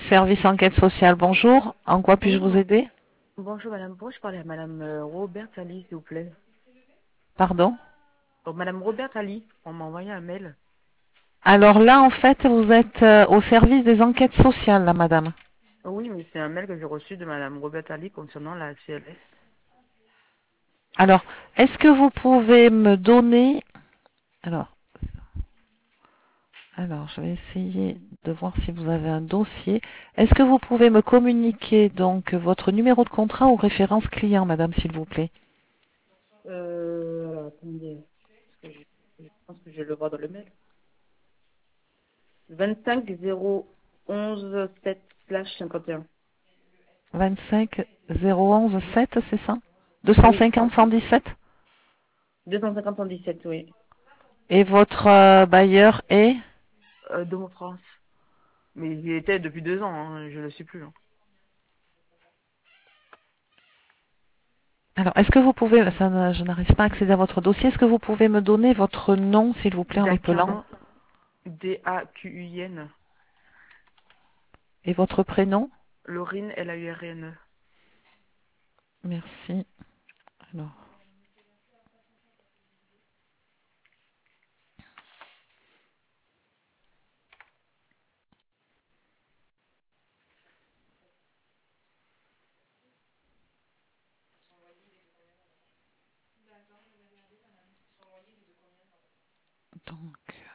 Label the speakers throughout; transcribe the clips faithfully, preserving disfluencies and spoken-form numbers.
Speaker 1: Service enquête sociale, bonjour. En quoi puis-je
Speaker 2: Oui,
Speaker 1: vous
Speaker 2: bon.
Speaker 1: aider?
Speaker 2: Bonjour madame, pourrais-je parler à madame euh, Robert Ali, s'il vous plaît?
Speaker 1: Pardon?
Speaker 2: Oh, madame Robert Ali, on m'a envoyé un mail.
Speaker 1: Alors là, en fait, vous êtes euh, au service des enquêtes sociales, là, madame.
Speaker 2: Oui, mais c'est un mail que j'ai reçu de madame Robert Ali concernant la C L S.
Speaker 1: Alors, est-ce que vous pouvez me donner... Alors, alors, je vais essayer de voir si vous avez un dossier. Est-ce que vous pouvez me communiquer donc votre numéro de contrat ou référence client, madame, s'il vous plaît?
Speaker 2: Euh, alors, attendez, parce que je, je pense que je le vois dans le mail. vingt-cinq zéro onze sept slash cinquante et un.
Speaker 1: vingt-cinq zéro onze sept, c'est ça?
Speaker 2: Oui,
Speaker 1: deux cent cinquante cent dix-sept?
Speaker 2: deux cent cinquante cent dix-sept, oui.
Speaker 1: Et votre euh, bailleur est...
Speaker 2: Euh, Domo France. Mais il y était depuis deux ans, hein, je ne le suis plus. Hein.
Speaker 1: Alors, est-ce que vous pouvez, ça, ne- je n'arrive pas à accéder à votre dossier, est-ce que vous pouvez me donner votre nom, s'il vous plaît, en l'épelant,
Speaker 2: Daquin, D A Q U I N.
Speaker 1: et votre prénom?
Speaker 2: Laurine, L A U R N E.
Speaker 1: Merci. Alors, donc,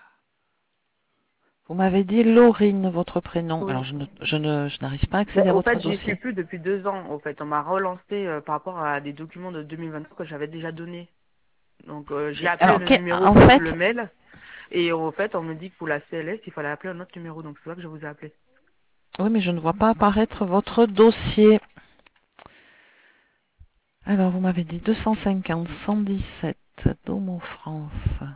Speaker 1: vous m'avez dit Laurine, votre prénom. Alors,
Speaker 2: Oui.
Speaker 1: je ne, je ne, je n'arrive pas à
Speaker 2: Ben,
Speaker 1: accéder à
Speaker 2: au
Speaker 1: votre
Speaker 2: fait, j'y suis
Speaker 1: dossier.
Speaker 2: plus depuis deux ans. Au fait, on m'a relancé euh, par rapport à des documents de deux mille vingt-trois que j'avais déjà donnés. Donc, euh, j'ai appelé
Speaker 1: Alors,
Speaker 2: le
Speaker 1: que-
Speaker 2: numéro
Speaker 1: en
Speaker 2: plus
Speaker 1: fait,
Speaker 2: le mail. Et au fait, on me dit que pour la C L S, il fallait appeler un autre numéro. Donc, c'est ça que je vous ai appelé.
Speaker 1: oui, mais je ne vois pas apparaître votre dossier. Alors, vous m'avez dit deux cent cinquante cent dix-sept, Domo France.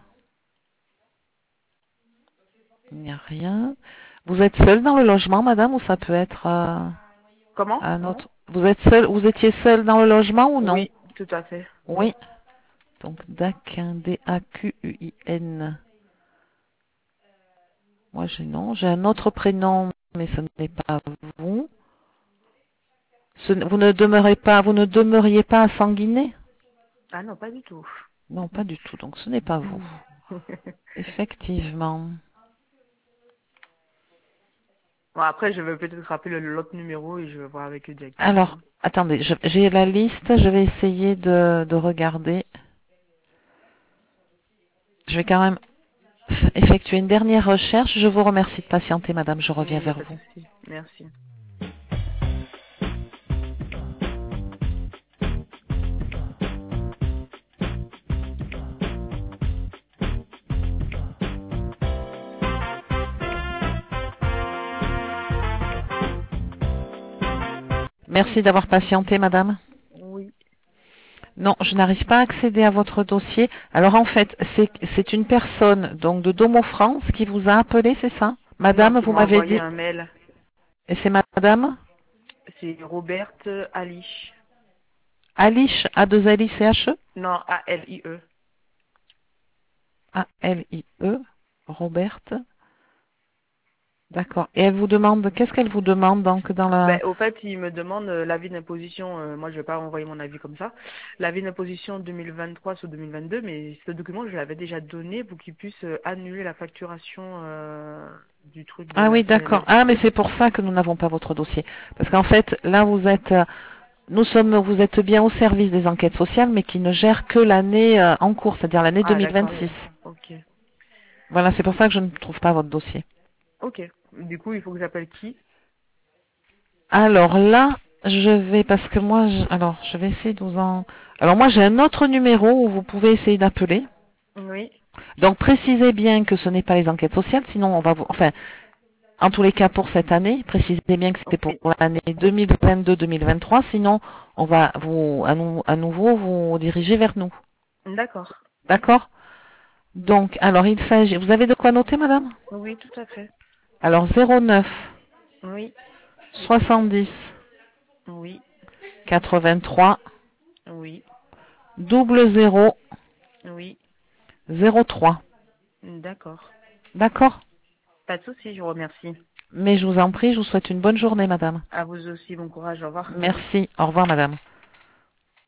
Speaker 1: Il n'y a rien. Vous êtes seule dans le logement, madame, ou ça peut être euh,
Speaker 2: Comment?
Speaker 1: un autre? Vous êtes seule, vous étiez seule dans le logement ou non?
Speaker 2: Oui, tout à fait.
Speaker 1: Oui. Donc, Daquin, D A Q U I N. Moi, j'ai non. J'ai un autre prénom, mais ce n'est pas vous. Ce n- vous ne demeurez pas, vous ne demeuriez pas à Sanguinet?
Speaker 2: Ah non, pas du tout.
Speaker 1: Non, pas du tout. Donc, ce n'est pas vous. Effectivement.
Speaker 2: Bon, après, je vais peut-être rappeler le- l'autre numéro et je vais voir avec eux directement.
Speaker 1: Alors,
Speaker 2: Hein.
Speaker 1: attendez, je- j'ai la liste. Je vais essayer de, de regarder. Je vais quand même f- effectuer une dernière recherche. Je vous remercie de patienter, madame. Je
Speaker 2: Oui,
Speaker 1: reviens
Speaker 2: il n'y a
Speaker 1: vers
Speaker 2: pas de
Speaker 1: vous.
Speaker 2: souci. Merci.
Speaker 1: Merci d'avoir patienté, madame.
Speaker 2: Oui.
Speaker 1: Non, je n'arrive pas à accéder à votre dossier. Alors en fait, c'est c'est une personne donc de Domo France qui vous a appelé, c'est ça?
Speaker 2: Non,
Speaker 1: Madame,
Speaker 2: qui
Speaker 1: vous
Speaker 2: m'a
Speaker 1: m'avez
Speaker 2: envoyé
Speaker 1: dit.
Speaker 2: un mail.
Speaker 1: Et c'est madame
Speaker 2: C'est Robert Ali.
Speaker 1: Alice, A deux L I C H E?
Speaker 2: Non, A L I E.
Speaker 1: A L I E, Roberte. D'accord. Et elle vous demande, qu'est-ce qu'elle vous demande donc dans
Speaker 2: Ben,
Speaker 1: la...
Speaker 2: au fait, il me demande euh, l'avis d'imposition. Euh, moi, je vais pas envoyer mon avis comme ça. L'avis d'imposition deux mille vingt-trois sur deux mille vingt-deux, mais ce document, je l'avais déjà donné pour qu'il puisse euh, annuler la facturation euh, du truc de
Speaker 1: Ah
Speaker 2: la
Speaker 1: oui, d'accord.
Speaker 2: C L S.
Speaker 1: Ah, mais c'est pour ça que nous n'avons pas votre dossier. Parce qu'en fait, là, vous êtes, euh, nous sommes, vous êtes bien au service des enquêtes sociales, mais qui ne gère que l'année euh, en cours, c'est-à-dire l'année
Speaker 2: Ah, d'accord.
Speaker 1: deux mille vingt-six.
Speaker 2: Ok.
Speaker 1: Voilà, c'est pour ça que je ne trouve pas votre dossier.
Speaker 2: Ok. Du coup, il faut que j'appelle qui?
Speaker 1: Alors là, je vais, parce que moi, je, alors, je vais essayer de vous en... Alors moi, j'ai un autre numéro où vous pouvez essayer d'appeler.
Speaker 2: Oui.
Speaker 1: Donc précisez bien que ce n'est pas les enquêtes sociales, sinon on va vous... Enfin, en tous les cas pour cette année, précisez bien que c'était pour
Speaker 2: Ok.
Speaker 1: l'année deux mille vingt-deux deux mille vingt-trois, sinon on va vous, à, nou- à nouveau vous diriger vers nous.
Speaker 2: D'accord.
Speaker 1: D'accord? Donc, alors il s'agit... Vous avez de quoi noter, madame?
Speaker 2: Oui, tout à fait.
Speaker 1: Alors zéro neuf
Speaker 2: Oui.
Speaker 1: soixante-dix
Speaker 2: Oui.
Speaker 1: quatre-vingt-trois
Speaker 2: Oui.
Speaker 1: double zéro
Speaker 2: Oui.
Speaker 1: zéro trois.
Speaker 2: D'accord.
Speaker 1: D'accord?
Speaker 2: Pas de souci, je vous remercie.
Speaker 1: Mais je vous en prie, je vous souhaite une bonne journée, madame.
Speaker 2: À vous aussi, bon courage, au revoir.
Speaker 1: Merci. Au revoir, madame.